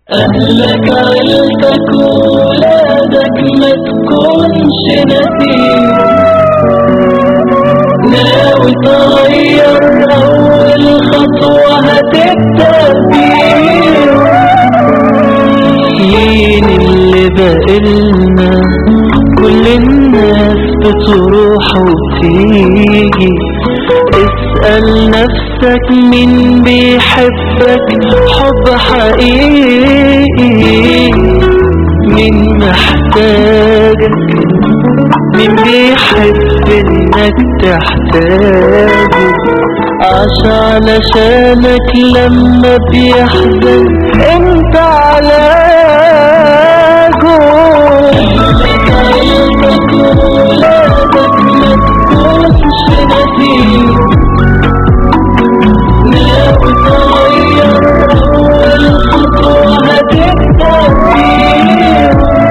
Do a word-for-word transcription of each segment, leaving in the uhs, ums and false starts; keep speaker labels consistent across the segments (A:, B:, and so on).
A: أهلك عيلتك ولادك ما تكونش نسيم، ناوي تغير أول خطوة هتبدأ بيه. مين اللي بقلنا كل الناس بتروح وتيجي؟ اسأل نفسك مين بيحبك حب حقيقي، مين محتاجك، مين بيحب انك تحتاجه، عاش علشانك لما بيحزن انت علاجه. أهلك عيلتك ولادك ما تكونش نسيم، ناوي تغير أول خطوة هتبدأ فيه.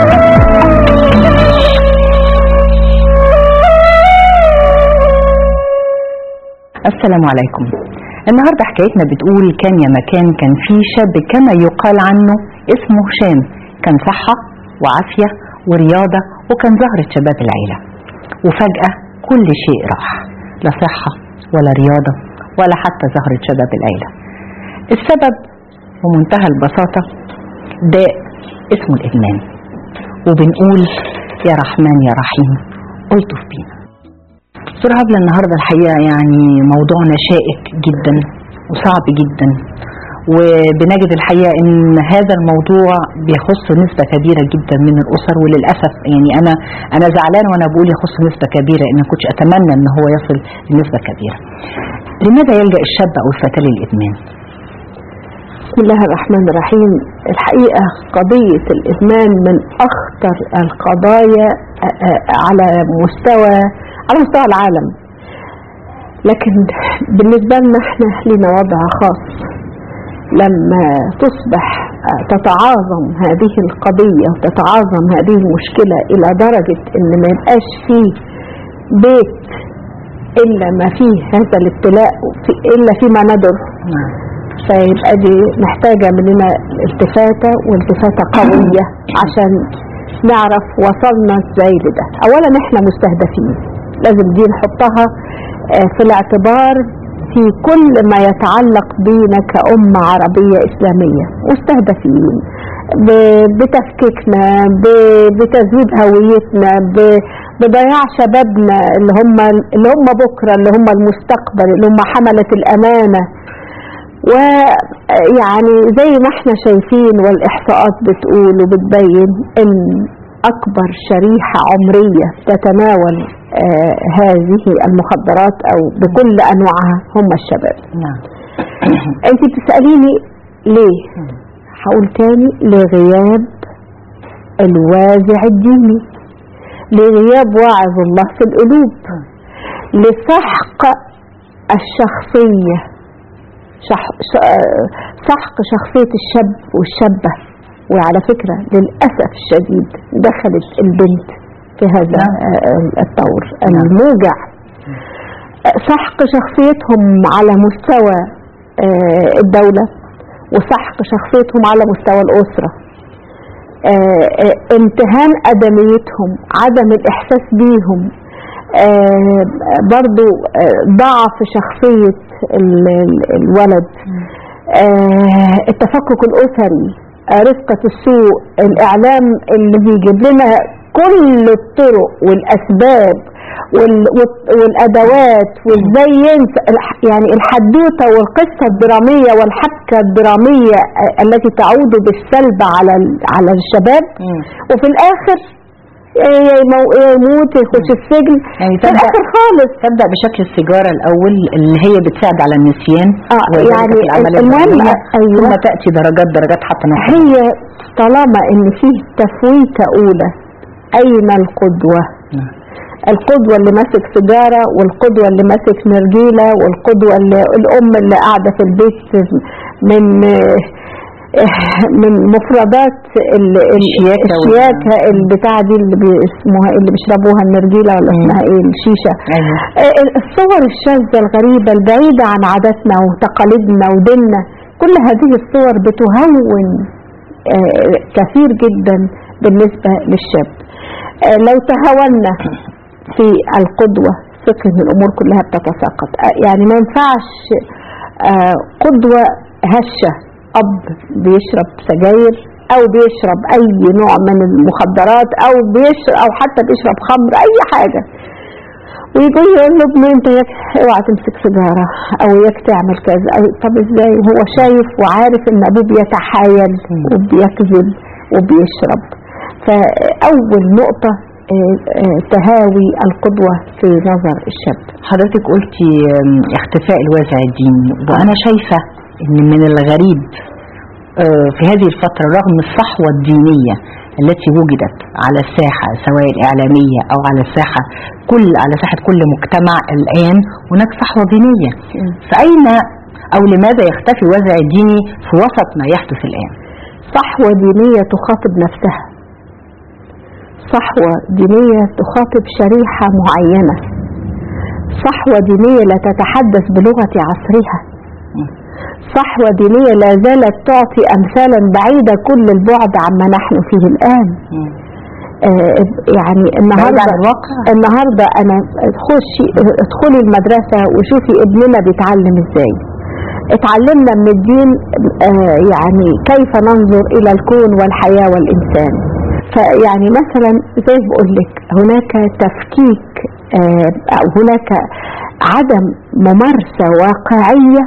B: السلام عليكم. النهاردة حكايتنا بتقول كان يا مكان كان في شاب كما يقال عنه اسمه هشام، كان صحة وعافية ورياضة وكان زهرة شباب العيلة، وفجأة كل شيء راح، لا صحة ولا رياضة ولا حتى زهرة شباب العيلة. السبب بمنتهى البساطة داء اسمه الإدمان، وبنقول يا رحمن يا رحيم ألطف بينا. دكتور هبلة النهاردة الحقيقة يعني موضوعنا شائك جدا وصعب جدا، وبنجد الحقيقة ان هذا الموضوع بيخص نسبة كبيرة جدا من الأسر، وللأسف يعني أنا أنا زعلان وأنا بقول يخص نسبة كبيرة، إن كنتش أتمنى إن هو يصل لنسبة كبيرة. لماذا يلجأ الشاب أو الفتاة للإدمان؟
C: بسم الله الرحمن الرحيم. الحقيقة قضية الإدمان من أخطر القضايا على مستوى على مستوى العالم، لكن بالنسبة لنا احنا لنا وضع خاص. لما تصبح تتعاظم هذه القضية وتتعاظم هذه المشكلة إلى درجة إن ما يبقاش فيه بيت إلا ما فيه هذا الابتلاء إلا فيما ندر، فيبقى دي محتاجة مننا التفاتة والتفاتة قوية عشان نعرف وصلنا ازاي لده. أولا احنا مستهدفين، لازم دي نحطها في الاعتبار في كل ما يتعلق بينا كأمة عربية إسلامية. مستهدفين بتفكيكنا، بتزويد هويتنا، بضياع شبابنا اللي هم اللي هم بكرة، اللي هم المستقبل، اللي هم حملة الأمانة. ويعني زي ما احنا شايفين والإحصاءات بتقول وبتبين ان أكبر شريحة عمرية تتناول آه هذه المخدرات أو بكل أنواعها هم الشباب.
B: نعم.
C: أنت بتسأليني ليه؟ هقول تاني، لغياب الوازع الديني، لغياب واعظ الله في القلوب، لسحق الشخصية، سحق شخصية الشاب والشابة. وعلى فكرة للأسف الشديد دخلت البنت في هذا الطور الموجع، سحق شخصيتهم على مستوى الدولة وسحق شخصيتهم على مستوى الأسرة، امتهان أدميتهم، عدم الإحساس بيهم، برضو ضعف شخصية الولد، التفكك الأسري، رفقة السوء، الإعلام اللي بيجيب لنا كل الطرق والأسباب والأدوات وإزاي ينسى يعني الحدوتة والقصة الدرامية والحبكة الدرامية التي تعود بالسلب على على الشباب، وفي الآخر يموت يخش السجن.
B: يعني في الآخر خالص تبدأ بشكل السيجارة الأول اللي هي بتساعد على النسيان،
C: آه يعني المهم
B: أيوة. ثم تأتي درجات درجات حتى نحن.
C: هي طالما إن فيه تفويتة أولى، أين القدوة؟ م. القدوة اللي ماسك سيجارة، والقدوة اللي ماسك نرجيلة، والقدوة اللي الأم اللي قاعدة في البيت من من مفردات الشياكة البتاع دي اللي بيسموها اللي بيشربوها النرجيلة ولا اسمها ايه الشيشة. أيوة. الصور الشاذة الغريبة البعيدة عن عاداتنا وتقاليدنا وديننا، كل هذه الصور بتهون آه كثير جدا بالنسبة للشاب. آه لو تهاونا في القدوة ثقل من الأمور كلها بتتساقط. آه يعني ما ينفعش آه قدوة هشة، أب بيشرب سجاير أو بيشرب أي نوع من المخدرات أو بيشرب أو حتى بيشرب خمر أي حاجة، ويجي يقول له ابني انت اوعى تمسك سيجاره او ياك تعمل كذا. طب ازاي هو شايف وعارف ان ابوه بيتحايل وبيكذب وبيشرب؟ فاول نقطه تهاوي القدوه في نظر الشاب.
B: حضرتك قلتي اختفاء الوازع الديني، وانا شايفه ان من الغريب في هذه الفتره رغم الصحوه الدينيه التي وجدت على الساحة سواء الإعلامية أو على الساحة كل على ساحة كل مجتمع الآن هناك صحوة دينية، فأين أو لماذا يختفي الوازع الديني في وسط ما يحدث الآن؟
C: صحوة دينية تخاطب نفسها، صحوة دينية تخاطب شريحة معينة، صحوة دينية لا تتحدث بلغة عصرها، صحوة دينية لا زالت تعطي أمثالا بعيدة كل البعد عما نحن فيه الآن. آه يعني النهاردة النهاردة أنا تخشي ادخلي المدرسة وشوفي ابننا بيتعلم ازاي. اتعلمنا من الدين آه يعني كيف ننظر إلى الكون والحياة والإنسان. فيعني مثلا زي بقول لك هناك تفكيك آه أو هناك عدم ممارسة واقعية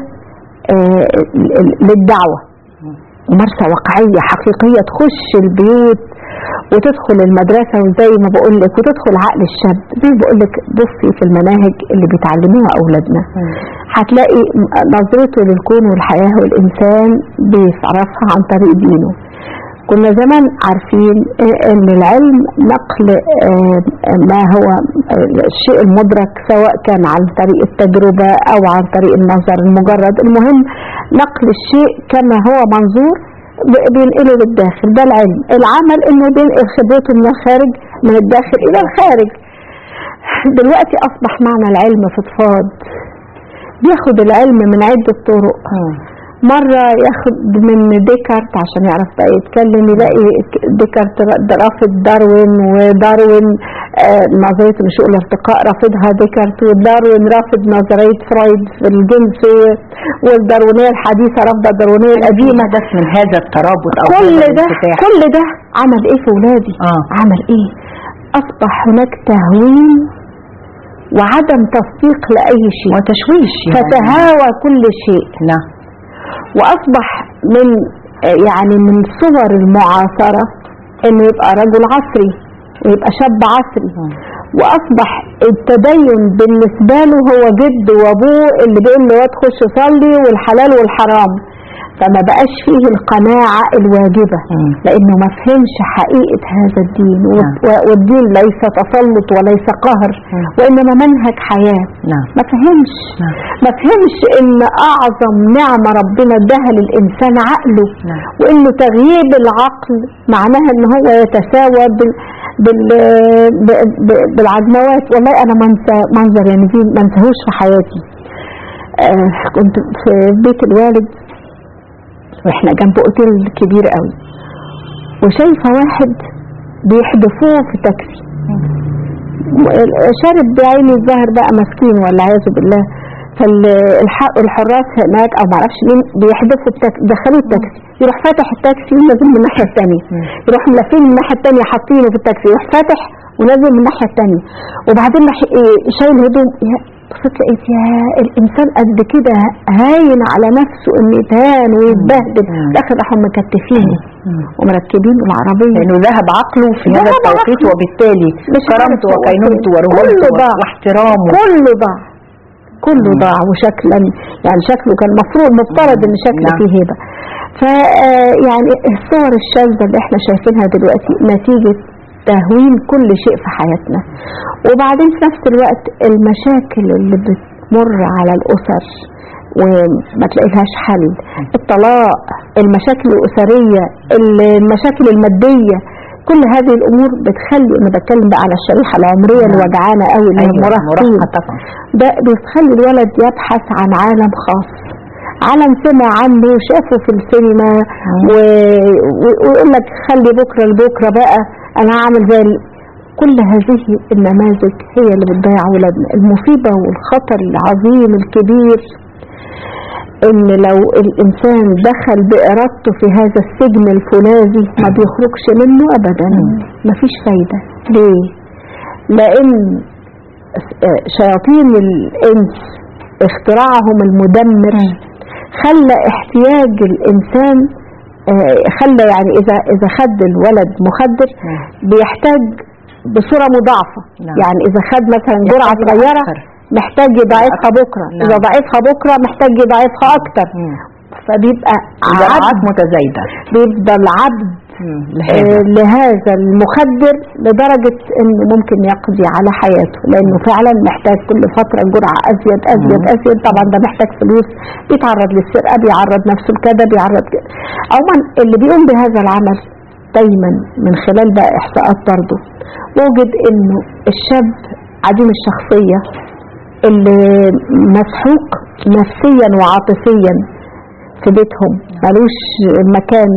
C: للدعوة، ممارسة واقعية حقيقية تخش البيوت وتدخل المدرسة وزي ما بقول لك وتدخل عقل الشاب. زي ما بقول لك بصي في المناهج اللي بيتعلموها أولادنا هتلاقي نظرته للكون والحياة والإنسان بيعرفها عن طريق دينه. كنا زمان عارفين ان العلم نقل ما هو الشيء المدرك سواء كان عن طريق التجربة او عن طريق النظر المجرد، المهم نقل الشيء كما هو منظور بينقله للداخل. ده العلم. العمل انه بينقل خبرته من الخارج من الداخل الى الخارج. دلوقتي اصبح معنى العلم فضفاض، بياخد العلم من عدة طرق. مرة ياخد من ديكارت عشان يعرف بقى يتكلم، يلاقي ديكارت رافض داروين، وداروين آه نظرية نشوء الارتقاء رافضها ديكارت، وداروين رافض نظرية فرويد في الجنس، والداروينية الحديثة رافضة الداروينية القديمة.
B: ده من هذا الترابط أو
C: كل ده كل ده عمل ايه في ولادي؟
B: آه.
C: عمل ايه؟ اصبح هناك تهوين وعدم تصديق لأي شيء
B: وتشويش يعني.
C: فتهاوى كل شيء.
B: نعم.
C: واصبح من يعني من صور المعاصرة انه يبقى رجل عصري ويبقى شاب عصري، واصبح التدين بالنسبة له هو جد وابوه اللي بيقول له تخش صلي والحلال والحرام، فما بقاش فيه القناعة الواجبة لانه ما فهمش حقيقة هذا الدين. والدين ليس تسلط وليس قهر وانما منهج حياة. ما فهمش ما فهمش ان اعظم نعمة ربنا اداها للانسان عقله، وانه تغييب العقل معناها ان هو يتساوى بال بال بالعجموات. والله انا منظر يعني دي ما انساهوش في حياتي. آه كنت في بيت الوالد واحنا جنب اوتيل كبير قوي، وشايفه واحد بيحدفوه في تاكسي شارب بعيني الظاهر بقى مسكين ولا عياذ بالله. فالحراس هناك او معرفش مين بيحدفوا التاكسي، دخلوه التاكسي، يروح فاتح التاكسي ونازل من الناحيه الثانيه، يروح ملفين من الناحيه الثانيه حاطينه في التاكسي، يروح فاتح ونازل من الناحيه الثانيه، وبعدين شايل هدوم. بصيت لقيت يا الانسان قد كده هاين على نفسه انه يتهان ويتبهدل، الاخر راحوا مكتفينه ومركبين العربيه
B: لانه ذهب عقله في هذا التوقيت، وبالتالي كرامته وكينونته ورجولته واحترامه
C: كله ضاع كله ضاع. وشكلا يعني شكله كان مفروض مفترض ان شكله فيه هبه. ف يعني الصور الشاذة اللي احنا شايفينها دلوقتي نتيجة تهوين كل شيء في حياتنا. وبعدين في نفس الوقت المشاكل اللي بتمر على الأسر وما تلاقيلهاش حل، الطلاق، المشاكل الأسرية، المشاكل المادية، كل هذه الأمور بتخلي، أنا بتكلم بقى على الشريحة العمرية اللي وجعانة قوي اللي هي المراهقين، ده بتخلي الولد يبحث عن عالم خاص، علم سمع عنه شافه في السينما ويقول لك خلي بكرة لبكرة بقى انا هعمل زي. كل هذه النماذج هي اللي بتضيع ولادنا. المصيبة والخطر العظيم الكبير ان لو الانسان دخل بارادته في هذا السجن الفولاذي ما بيخرجش منه ابدا، مفيش فايدة. ليه؟ لان شياطين الانس اختراعهم المدمر خلى احتياج الانسان، خلى يعني اذا اذا خد الولد مخدر بيحتاج بصورة مضاعفة. يعني اذا خد مثلا جرعة صغيرة محتاج يضاعفها بكرة، اذا ضاعفها بكرة محتاج يضاعفها اكتر، فبيبقى
B: جرعات متزايدة.
C: بيبقى العبد آه لهذا المخدر لدرجة انه ممكن يقضي على حياته، لانه فعلا محتاج كل فترة جرعة ازيد ازيد ازيد. طبعا ده محتاج فلوس، بيتعرض للسرقة، بيعرض نفسه لكذا، بيعرض كده. عموما اللي بيقوم بهذا العمل دايما من خلال بقى احصاءات برضه وجد انه الشاب عديم الشخصية اللي مسحوق نفسيا وعاطفيا في بيتهم، ملوش مكان،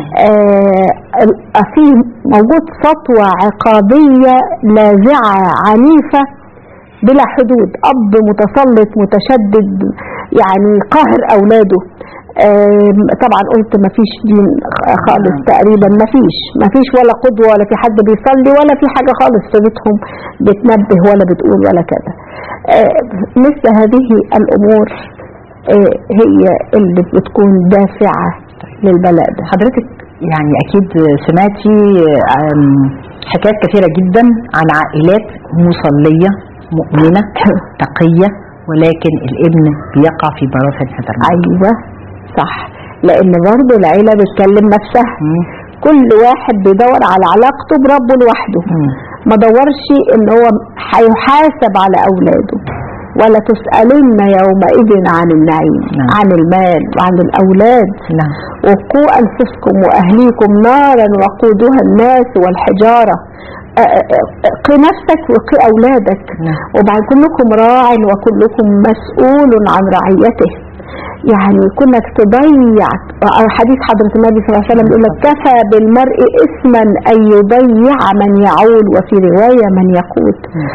C: آه في موجود سطوة عقابية لاذعة عنيفة بلا حدود، أب متسلط متشدد يعني قاهر أولاده. آه طبعا قلت مفيش دين خالص تقريبا، مفيش مفيش ولا قدوة ولا في حد بيصلي ولا في حاجة خالص في بيتهم بتنبه ولا بتقول ولا كده. آه مثل هذه الأمور هي اللي بتكون دافعة للبلاء ده.
B: حضرتك يعني أكيد سمعتي حكايات كثيرة جدا عن عائلات مصلية مؤمنة تقية ولكن الابن بيقع في براثن هذا الموضوع.
C: أيوة صح، لأن برضه العيلة بتكلم نفسها. مم. كل واحد بيدور على علاقته بربه لوحده، ما دورش إن هو هيحاسب على أولاده. ولا تسألن يومئذ عن النعيم. نعم. عن المال وعن الأولاد.
B: نعم.
C: وقوا أنفسكم وأهليكم نارا وقودها الناس والحجارة. قي نفسك وقي أولادك.
B: نعم.
C: وبعد كلكم راع وكلكم مسؤول عن رعيته. يعني كونك تضيع، حديث حضرة النبي صلى الله عليه وسلم يقول لك كفى بالمرء إثما أن يضيع من يعول، وفي رواية من يقود.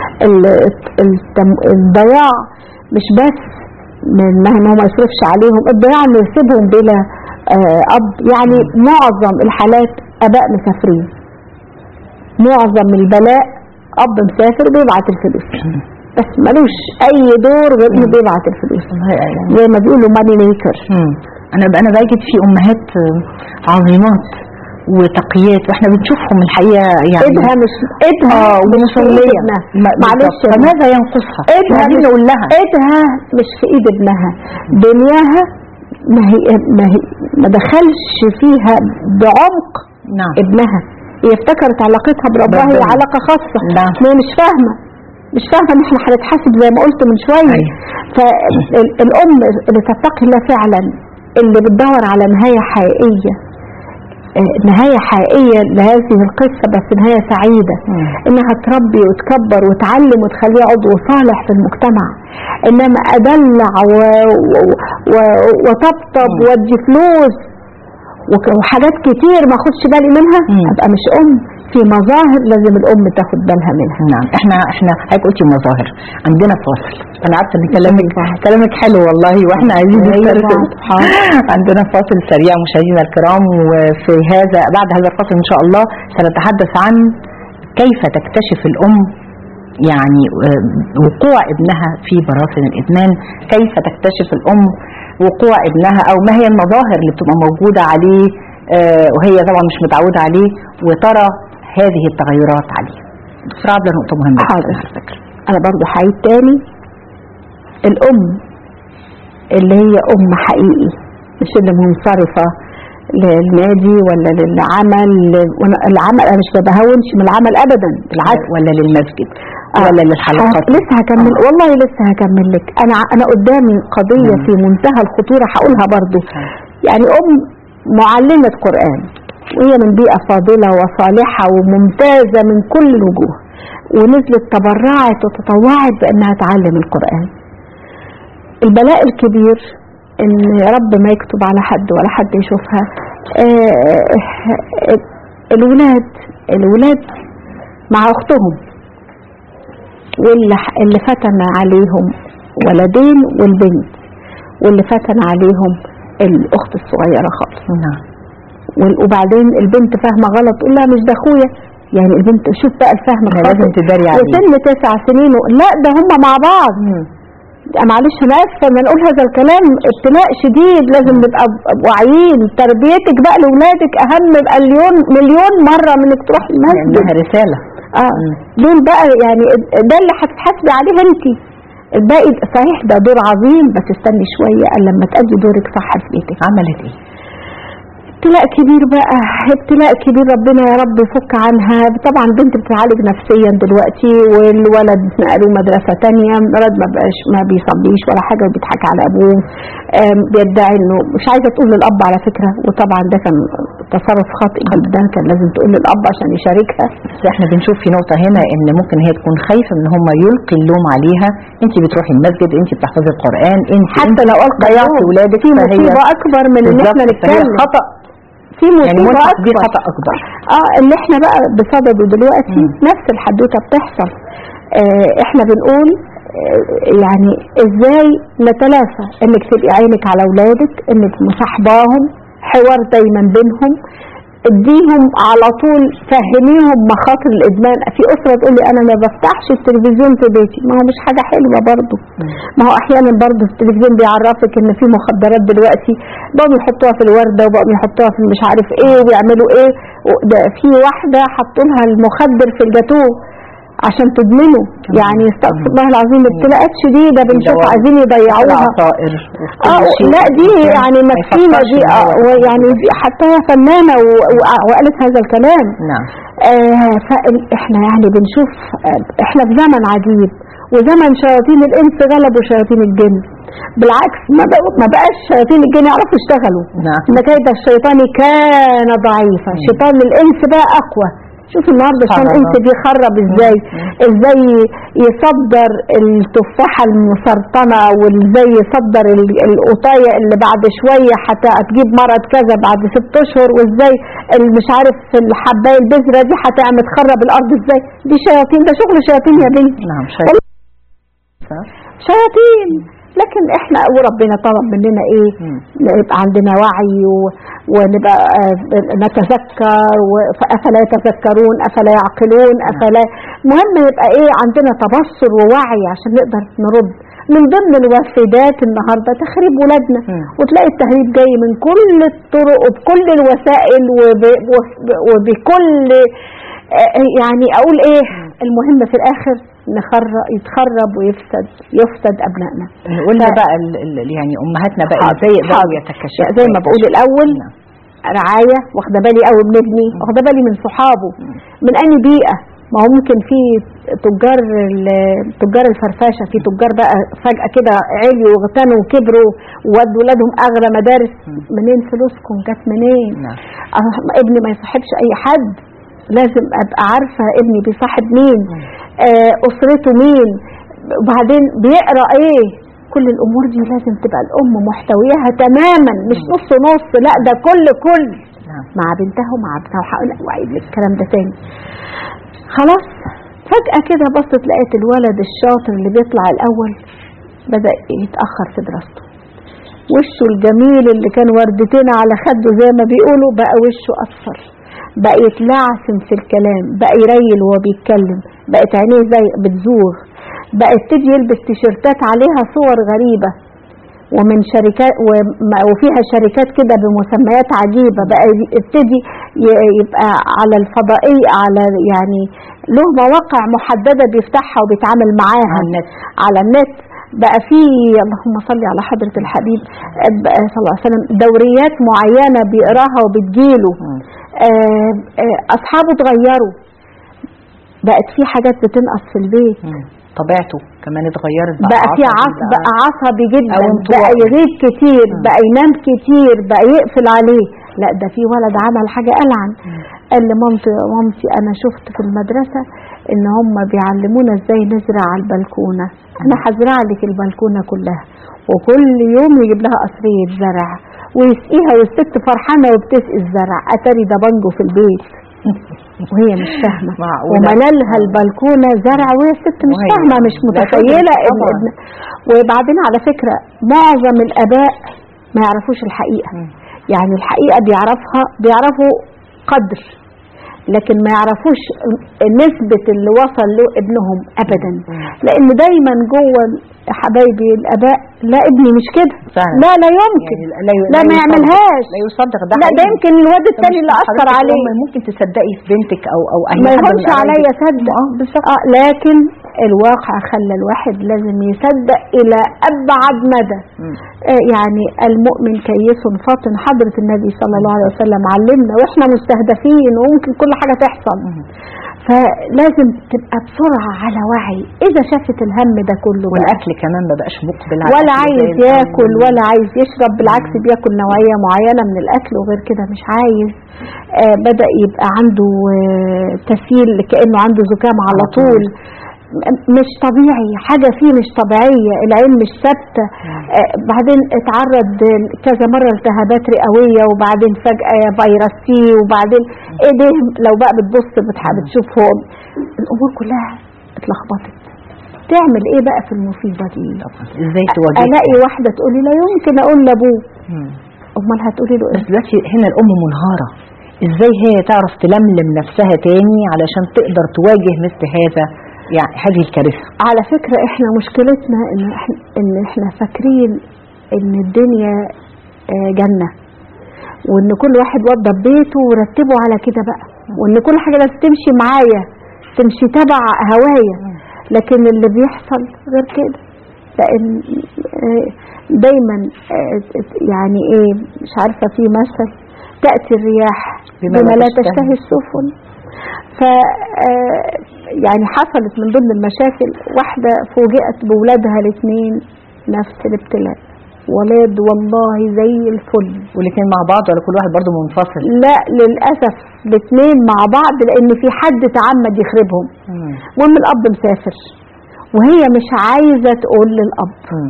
C: الضياع مش بس من ما هو ما يصرفش عليهم، الضياع انه يسيبهم بلا أب. يعني معظم الحالات أباء مسافرين، معظم البلاء أب مسافر بيبعت الفلوس بس ملوش اي دور غير انه بيبعت الفلوس زي ما بيقولوا ماني ميكر.
B: انا انا بجد في امهات عظيمات وتقيات واحنا بنشوفهم الحقيقه يعني
C: ايدها مش ايدها ومصليه، معلش
B: فماذا ينقصها؟
C: ايدها
B: مش نقول لها
C: ايدها مش في ايد ابنها، دنياها ما هي ما هي ما دخلش فيها بعمق.
B: نعم.
C: ابنها هي افتكرت علاقتها بربها هي علاقه خاصه.
B: نعم.
C: هي مش فاهمه مش فاهمه ان احنا هنتحاسب زي ما قلت من شويه. أيوة. فالام اللي تتقي الله فعلا، اللي بتدور على نهايه حقيقيه، نهايه حقيقيه لهذه القصه بس نهايه سعيده. مم. انها تربي وتكبر وتعلم وتخليه عضو صالح في المجتمع، انما ادلع و... و... و... وطبطب وادي فلوس وحاجات كتير ما اخدش بالي منها، ابقى مش ام. في مظاهر لازم الام تاخد بالها منها.
B: نعم. احنا احنا هيك قلتي مظاهر، عندنا فاصل. انا عارفه ان كلامك كلامك حلو والله واحنا عايزين نسترسل. عندنا فاصل سريع مشاهدينا الكرام، وفي هذا بعد هذا الفاصل ان شاء الله سنتحدث عن كيف تكتشف الام يعني وقوع ابنها في براثن الادمان، كيف تكتشف الام وقوع ابنها او ما هي المظاهر اللي بتبقى موجوده عليه آه وهي طبعا مش متعوده عليه، وترى هذه التغيرات عليه. دكتور عبلة نقطه مهمه
C: على فكره. انا برضو هعيد تاني، الام اللي هي ام حقيقي، مش اللي منصرفه للنادي ولا للعمل. العمل انا مش بهونش من العمل ابدا، بالعكس،
B: ولا للمسجد ولا للحلقات.
C: لسه هكمل آه. والله لسه هكمل لك. انا انا قدامي قضيه مم. في منتهى الخطوره هقولها برضو. يعني ام معلمه قران وهي من بيئه فاضله وصالحه وممتازه من كل الوجوه، ونزلت تبرعت وتطوعت بانها تعلم القران. البلاء الكبير ان يا رب ما يكتب على حد ولا حد يشوفها. آه الولاد الولاد مع اختهم، واللي اللي فتن عليهم ولدين والبنت، واللي فتن عليهم الاخت الصغيره خالص.
B: نعم.
C: وبعدين البنت فاهمه غلط تقول لها مش ده اخويا، يعني البنت شوف بقى الفهم
B: لازم تداري عليه.
C: وسن تسع سنين و... لا ده هم مع بعض. مم. معلش انا اسفه ان نقول هذا الكلام، ابتلاء شديد، لازم نبقى واعيين. تربيتك بقى لاولادك اهم مليون مليون مره من انك تروحي المسجد،
B: انها رساله.
C: اه دول بقى يعني ده اللي هتتحاسبي عليه انت. الباقي صحيح ده دور عظيم، بس استني شويه قال لما تأدي دورك صح في بيتك.
B: عملت ايه؟
C: ابتلاء كبير بقى، ابتلاء كبير، ربنا يا رب يفك عنها. طبعا بنت بتتعالج نفسيا دلوقتي، والولد نقلوه مدرسه ثانيه، الولد ما بقاش ما بيصليش ولا حاجه وبيضحك على ابوه، بيدعي انه مش عايزه تقول للاب على فكره، وطبعا ده كان تصرف خاطئ جدا، كان لازم تقول للاب عشان يشاركها.
B: بس احنا بنشوف في نقطه هنا ان ممكن هي تكون خايفه ان هم يلقي اللوم عليها، انت بتروحي المسجد، انت بتحفظي القران، انت
C: حتى لو ضيعتي ولادك في مصيبه اكبر من ان احنا نتكلم.
B: خطأ
C: في مصيبه
B: يعني
C: اكبر،
B: خطأ اكبر.
C: اه اللي احنا بقى بصدده دلوقتي م. نفس الحدوته بتحصل. آه احنا بنقول آه يعني ازاي نتلافى انك تبقي عينك على اولادك، انك مصاحباهم، حوار دايما بينهم، اديهم على طول، فهميهم مخاطر الادمان. في اسره تقول لي انا ما بفتحش التلفزيون في بيتي، ما هو مش حاجه حلوه برضه. ما هو احيانا برضه التلفزيون بيعرفك ان في مخدرات دلوقتي بقوا يحطوها في الورده وبقوا يحطوها في مش عارف ايه ويعملوا ايه. ده في واحده حطوا لها المخدر في الجاتوه عشان تدمنه. يعني استغفر الله العظيم، ابتلاءات شديده بنشوف عايزين يضيعوها. اه لا دي يعني مسكينه دي، اه يعني دي حتى فنانه وقالت هذا الكلام.
B: نعم.
C: آه فاحنا يعني بنشوف آه احنا في زمن عجيب، وزمن شياطين الانس غلبوا شياطين الجن. بالعكس ما ما بقاش شياطين الجن يعرفوا يشتغلوا.
B: نعم.
C: ان كيد الشيطان كان ضعيفا، شيطان الانس بقى اقوى. شوف النهارده الشيطان الانس بيخرب ازاي، ازاي يصدر التفاحه المسرطنه، وازاي يصدر القطايه اللي بعد شويه حتى هتجيب مرض كذا بعد ست اشهر، وازاي مش عارف الحبايه البذره دي هتعمل تخرب الارض ازاي. دي شياطين، ده شغل شياطين يا بنتي.
B: نعم شياطين
C: شياطين. لكن احنا وربنا طلب مننا ايه؟ يبقى عندنا وعي ونبقى نتذكر، افلا يتذكرون افلا يعقلون افلا. مهم يبقى ايه عندنا تبصر ووعي عشان نقدر نرد. من ضمن الوسيدات النهارده تخريب ولادنا، وتلاقي التهريب جاي من كل الطرق وبكل الوسائل وبكل يعني اقول ايه. المهم في الاخر نخرب يتخرب ويفسد يفسد ابنائنا.
B: قلنا ف... بقى ال ال يعني امهاتنا بقى ازاي يقدروا يتكشفوا
C: زي ما بقول الاول. م. رعايه، واخده بالي قوي من ابني، واخده بالي من صحابه، من اني بيئه. ما هو ممكن في تجار تجار الفرفشه، في تجار بقى فجاه كده عليوا واغتنوا وكبروا وودوا ولادهم اغلى مدارس. منين فلوسكم جت منين؟
B: نعم.
C: ابني ما يصاحبش اي حد، لازم ابقى عارفه ابني بيصاحب مين، آه اسرته مين، وبعدين بيقرا ايه. كل الامور دي لازم تبقى الام محتوياها تماما، مش نص نص، لا ده كل كل مع بنتها ومع ابنها. وهقول واعيد لك الكلام ده تاني. خلاص فجاه كده بصت لقيت الولد الشاطر اللي بيطلع الاول بدا يتاخر في دراسته، وشه الجميل اللي كان وردتين على خده زي ما بيقولوا بقى وشه اصفر، بقى يتلعثم في الكلام، بقى يريل وهو بيتكلم، بقت عينيه زي بتزور، بقى يبتدي يلبس تيشيرتات عليها صور غريبة ومن شركات وفيها شركات كده بمسميات عجيبة، بقى يبتدي يبقى على الفضائية، على يعني له مواقع محددة بيفتحها وبيتعامل معاها
B: على النت,
C: على النت. بقى في اللهم صل على حضرة الحبيب بقى صلى الله عليه وسلم دوريات معينة بيقراها وبتجيله. آه آه أصحابه اتغيروا، بقت في حاجات بتنقص في البيت،
B: طبيعته كمان اتغيرت،
C: بقى, بقى في عصب بقى عصبي جدا، بقى يغيب كتير، بقى ينام كتير، بقى يقفل عليه. لا ده في ولد عمل حاجة ألعن. قال لي مامتي مامتي أنا شفت في المدرسة إن هم بيعلمونا إزاي نزرع على البلكونة، أنا هزرع لك البلكونة كلها، وكل يوم يجيب لها قصرية زرع ويسقيها، والست فرحانة وبتسقي الزرع، أتاري ده بانجو في البيت وهي مش فاهمة، وملالها البلكونة زرع وهي الست مش فاهمة، مش متخيلة إن ابن. وبعدين على فكرة معظم الآباء ما يعرفوش الحقيقة، يعني الحقيقة بيعرفها بيعرفوا قدر، لكن ما يعرفوش نسبة اللي وصل له ابنهم أبدا، لأن دايما جوه حبايبي الآباء لا ابني مش كده، لا لا يمكن، يعني لا, لا ما يعملهاش،
B: لا يصدق ده،
C: لا ده يمكن الواد الثاني اللي أثر عليه.
B: ممكن تصدقي في بنتك أو أو أي
C: ما يهونش عليا صدق، آه لكن الواقع خلى الواحد لازم يصدق إلى أبعد مدى. آه يعني المؤمن كيس فاطن، حضرة النبي صلى الله عليه وسلم علمنا، وإحنا مستهدفين وممكن كل حاجة تحصل، فلازم تبقى بسرعة على وعي. إذا شافت الهم ده كله،
B: والأكل كمان ما بقاش مقبل على
C: ولا عايز ياكل ولا عايز يشرب، بالعكس بياكل نوعية معينة من الأكل وغير كده مش عايز، آه بدأ يبقى عنده آه تسيل كأنه عنده زكام على طول، مش طبيعي، حاجة فيه مش طبيعية، العين مش ثابتة، آه بعدين اتعرض كذا مرة التهابات رئوية، وبعدين فجأة فيروس سي، وبعدين ايه ده لو بقى بتبص بتشوفهم الامور كلها اتلخبطت. تعمل ايه بقى في المصيبة دي؟
B: ازاي تواجهها؟
C: الاقي واحدة تقولي لا يمكن اقول لابوه، امال هتقولي له ايه؟
B: بس دلوقتي هنا الام منهارة، ازاي هي تعرف تلملم نفسها تاني علشان تقدر تواجه مثل هذا يعني هذه الكارثة؟
C: على فكرة احنا مشكلتنا ان احنا, إن احنا فاكرين ان الدنيا جنة، وان كل واحد وضب بيته ورتبه على كده بقى، وان كل حاجة لازم تمشي معايا، تمشي تبع هوايا، لكن اللي بيحصل غير كده. لان دايما يعني ايه مش عارفة، في مثل تأتي الرياح بما لا تشتهي السفن. ف يعني حصلت من ضمن المشاكل واحدة فوجئت بولادها الاثنين نفس الابتلاء، ولاد والله زي الفل،
B: والاثنين مع بعض ولا كل واحد برضو منفصل؟
C: لا للأسف الاثنين مع بعض، لأن في حد تعمد يخربهم. المهم الأب مسافر وهي مش عايزة تقول للأب،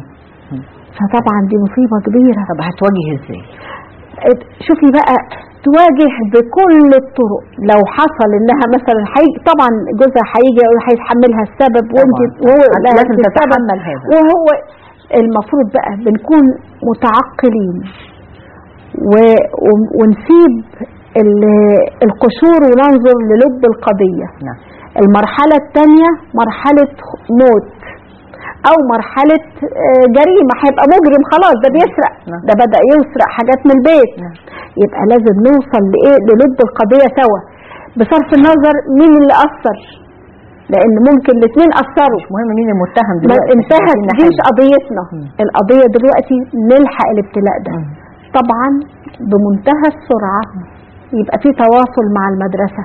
C: فطبعا دي مصيبة كبيرة.
B: طب هتواجه ازاي؟
C: شوفي بقى تواجه بكل الطرق. لو حصل انها مثلا حي... طبعا جوزها هيجي هيتحملها السبب، وانت وهو
B: لازم تتحمل هذا،
C: وهو المفروض بقى بنكون متعقلين و... ونسيب القشور وننظر للب القضية.
B: نعم.
C: المرحلة الثانية مرحلة موت او مرحلة جريمة، هيبقى مجرم خلاص، ده بيسرق، ده بدأ يسرق حاجات من البيت، يبقى لازم نوصل لإيه للب القضية سوا، بصرف النظر مين اللي أثر، لأن ممكن الاثنين أثروا،
B: مش مهم مين المتهم دلوقتي،
C: انتهت دي مش قضيتنا. القضية دلوقتي نلحق الابتلاء ده. طبعا بمنتهى السرعة يبقى في تواصل مع المدرسة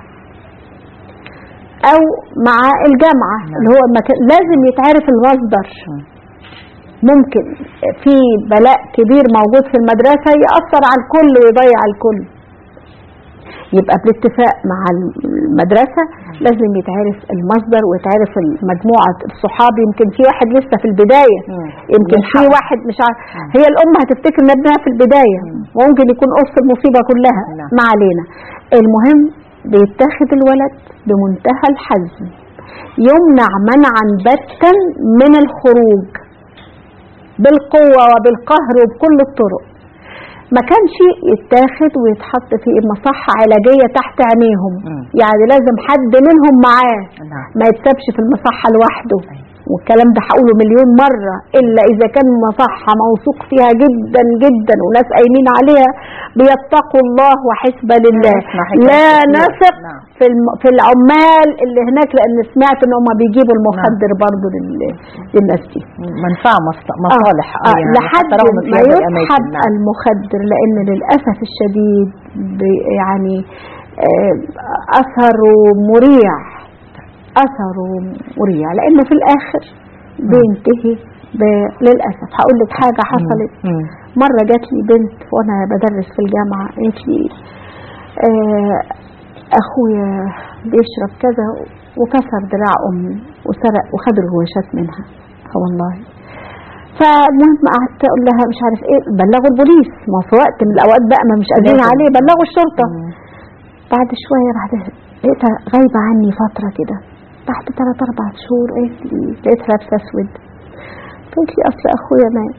C: او مع الجامعة، اللي هو المكان لازم يتعرف المصدر. ممكن في بلاء كبير موجود في المدرسة يأثر على الكل ويضيع الكل، يبقى بالاتفاق مع المدرسة لازم يتعرف المصدر ويتعرف مجموعة الصحاب. يمكن في واحد لسه في البداية، يمكن في واحد مش عارف، هي الأم هتفتكر ان ابنها في البداية، ممكن يكون قص المصيبة كلها، ما علينا. المهم بيتاخد الولد بمنتهى الحزم، يمنع منعا باتا من الخروج بالقوة وبالقهر وبكل الطرق. ما كانش يتاخد ويتحط في مصحة علاجية تحت عينيهم، يعني لازم حد منهم معاه، ما يتسابش في المصحة لوحده. والكلام ده هقوله مليون مرة، إلا إذا كان مصحة موثوق فيها جدا جدا وناس قايمين عليها بيتقوا الله وحسبة لله. لا نثق في في العمال اللي هناك، لأن سمعت إن هم بيجيبوا المخدر برضه للناس دي،
B: منفعة مصالح
C: آه آه لحد ما يسحب المخدر، لأن للأسف الشديد يعني آه أثره مريع، أثره مريع، لأنه في الآخر بينتهي ب- للاسف هقول لك حاجه حصلت.
B: مم.
C: مره جات لي بنت وانا بدرس في الجامعه، قالت لي آه اخويا بيشرب كذا وكسر دراع امي وسرق وخد الغواشات منها. اه والله. فالمهم قعدت اقول لها مش عارف ايه، بلغوا البوليس، ما في وقت من الاوقات بقى ما مش قادرين
B: لازم.
C: عليه، بلغوا الشرطه.
B: مم.
C: بعد شويه بعد لقيتها غايبه عني فتره كده، بعد ثلاث اربع شهور قالت لي، لقيتها لابسه اسود، قالت لي اصل اخويا مات.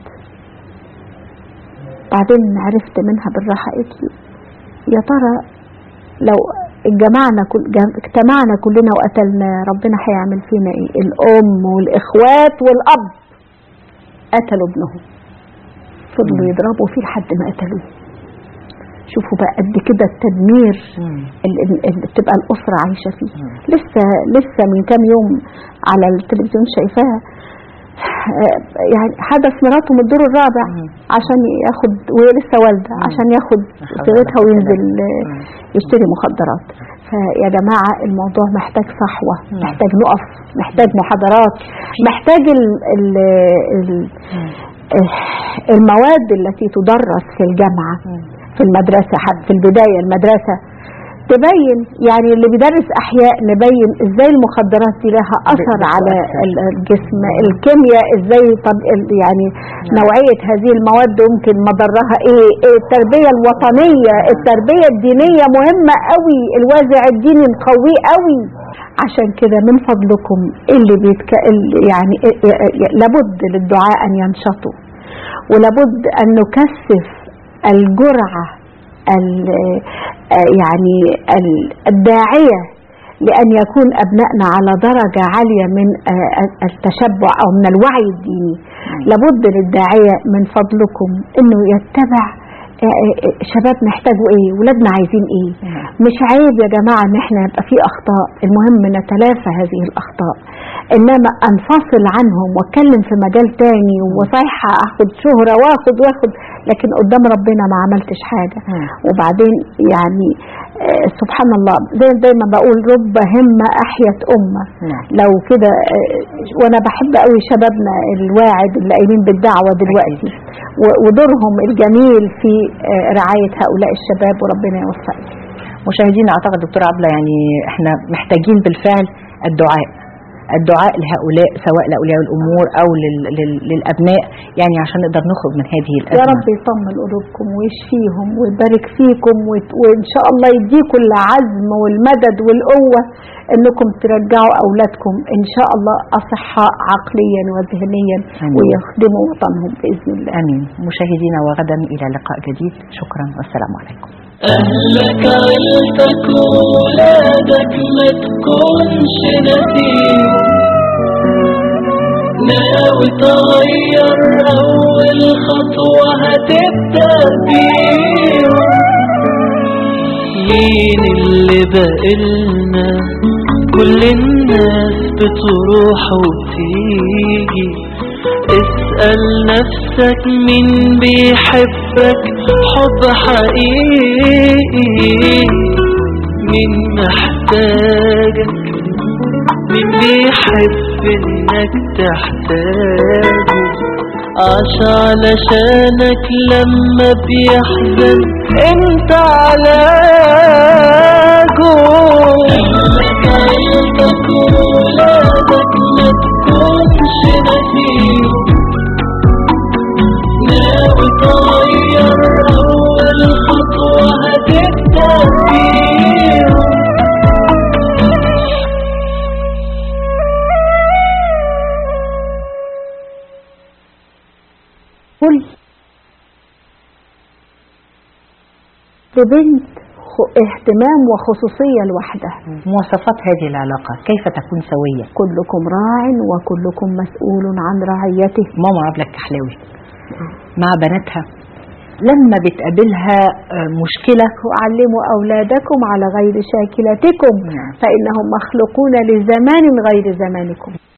C: بعدين عرفت منها بالراحه، قالت لي يا ترى لو اجتمعنا كل جم- اجتمعنا كلنا وقتلنا ربنا هيعمل فينا ايه؟ الام والاخوات والاب قتلوا ابنهم، فضلوا يضربوا فيه لحد ما قتلوه. شوفوا بقى قد كده التدمير
B: مم.
C: اللي اللي بتبقى الاسره عايشه فيه.
B: مم.
C: لسه لسه من كام يوم على التلفزيون شايفاها، آه، يعني حدث مراته من الدور الرابع
B: مم.
C: عشان ياخد، وهي لسه والده،
B: مم.
C: عشان ياخد
B: حول
C: سيرتها
B: ولا قوة
C: وينزل
B: إلا
C: آه،
B: بالله.
C: يشتري مخدرات. فيا جماعه الموضوع محتاج صحوه،
B: مم.
C: محتاج نقف، محتاج محاضرات، محتاج ال ال ال
B: مم.
C: المواد التي تدرس في الجامعه
B: مم.
C: في المدرسة، حتى في البداية المدرسة تبين، يعني اللي بيدرس أحياء نبين إزاي المخدرات دي لها أثر
B: بتأثر.
C: على ال- الجسم، الكيمياء إزاي، طب ال- يعني نوعية هذه المواد ممكن مضرها إيه، إيه التربية الوطنية، التربية الدينية مهمة قوي، الوازع الديني نقويه قوي. عشان كده من فضلكم اللي بيتك... اللي يعني إيه- إيه- إيه- لابد للدعاء أن ينشطوا، ولابد أن نكثف الجرعة ال- آه يعني ال- الداعية لأن يكون أبنائنا على درجة عالية من آه التشبع أو من الوعي الديني. لابد للداعية من فضلكم أنه يتبع آه آه شباب محتاجوا ايه، ولادنا عايزين ايه. مش عيب يا جماعة ان احنا يبقى في اخطاء، المهم نتلافى هذه الاخطاء، انما انفصل عنهم واتكلم في مجال تاني وصحيح اخد شهرة واخد واخد لكن قدام ربنا ما عملتش حاجة. وبعدين يعني آه سبحان الله، زي دايما بقول رب همة احيت امة. لو كده آه وانا بحب قوي شبابنا الواعد اللي قايمين بالدعوة دلوقتي ودورهم الجميل في آه رعاية هؤلاء الشباب، وربنا يوفقهم.
B: مشاهدينا اعتقد دكتورة عبلة يعني احنا محتاجين بالفعل الدعاء الدعاء لهؤلاء سواء لأولياء الأمور أو لل... لل... للأبناء، يعني عشان نقدر نخرج من هذه الأزمة.
C: يا رب يطمن قلوبكم ويشفيهم ويبارك فيكم وت... وإن شاء الله يديكم العزم والمدد والقوة إنكم ترجعوا أولادكم إن شاء الله أصحاء عقليا وذهنيا ويخدموا وطنهم بإذن الله.
B: آمين. مشاهدينا وغدا إلى لقاء جديد، شكرا والسلام عليكم.
A: أهلك عيلتك ولادك ما تكونش نسيم، ناوي تغير أول خطوة هتبدأ بيهم. مين اللي بقلنا كل الناس بتروح وتيجي، اسأل نفسك مين بيحبك حب حقيقي، مين محتاجك، مين بيحب انك تحتاجه، عاش علشانك لما بيحزن انت علاجه. اهلك عيلتك ولادك ما تكونش نسيم، ناوي تغير أول خطوة هتبدأ فيهم.
C: قل لبنت اهتمام وخصوصية لوحدها.
B: مواصفات هذه العلاقة كيف تكون سوية؟
C: كلكم راع وكلكم مسؤول عن رعيته.
B: ماما عبلة الكحلاوي مع بناتها لما بتقابلها مشكلة،
C: وعلموا أولادكم على غير شاكلتكم فإنهم مخلوقون لزمان غير زمانكم.